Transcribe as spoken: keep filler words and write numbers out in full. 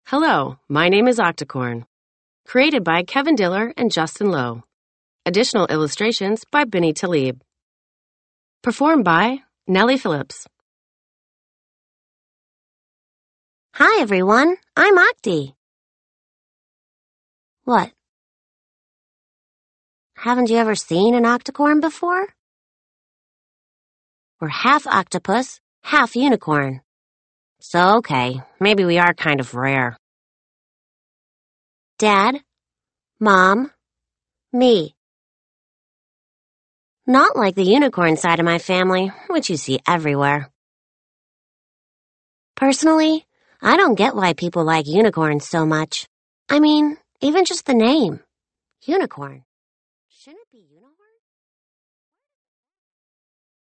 Hello, my name is Octocorn. Created by Kevin Diller and Justin Lowe. Additional illustrations by Benny Talib. Performed by Nellie Phillips. Hi, everyone. I'm Octi. What? Haven't you ever seen an octocorn before? We're half octopus, half unicorn. So, okay, maybe we are kind of rare. Dad, Mom, me. Not like the unicorn side of my family, which you see everywhere. Personally, I don't get why people like unicorns so much. I mean, even just the name, unicorn.